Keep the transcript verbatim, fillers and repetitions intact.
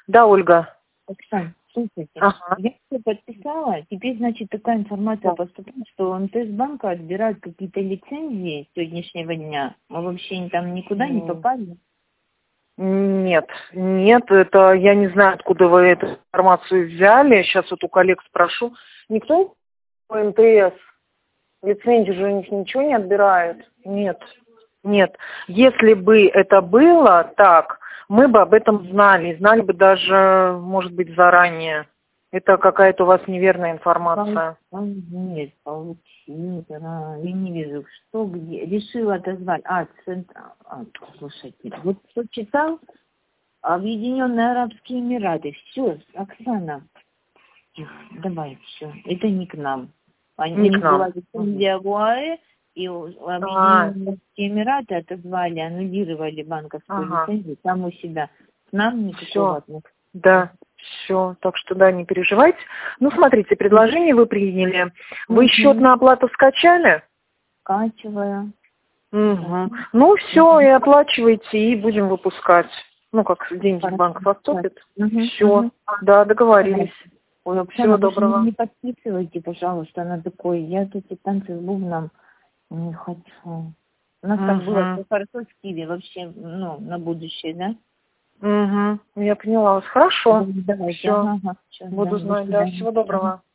Да, Ольга. Оксана, слушайте, Ага. я все подписала, теперь, значит, такая информация поступает, что у МТС-банка отбирают какие-то лицензии с сегодняшнего дня. Мы вообще там никуда не попали. Нет, нет, это я не знаю, откуда вы эту информацию взяли. Сейчас вот у коллег спрошу. Никто по МТС лицензию же у них ничего не отбирает? Нет, нет. Если бы это было так, мы бы об этом знали, знали бы даже, может быть, заранее. Это какая-то у вас неверная информация. Нет, получила. Я не вижу, что где. Решила отозвать. А, центр... а, слушайте, вот кто читал? Объединенные Арабские Эмираты. Все, Оксана. Давай, все. Это не к нам. Они, Не у к них нам. была лицензия в ОАЭ, и у- А, Объединенные Арабские Эмираты отозвали, аннулировали банковскую ага. лицензию там у себя. К нам никакого Все. отношения. Да, все. Так что да, не переживайте. Ну, смотрите, предложение вы приняли. Вы Мгм. счет на оплату скачали? Скачиваю. Угу. Ну, все, и оплачивайте, и будем выпускать. Ну, как деньги в банк поступят. Угу. Все. Да, договорились. Ой, Оксана, Всего вы же доброго. не подписывайте, пожалуйста, на такой. Я вот эти танцы с бубном не хочу. У нас так было Угу. все хорошо в Киеве вообще, ну, на будущее, да? Угу. Я поняла вас. Хорошо. Давайте, Все. ага, ага, всё, Буду да, до знать, да. свидания. Всего доброго.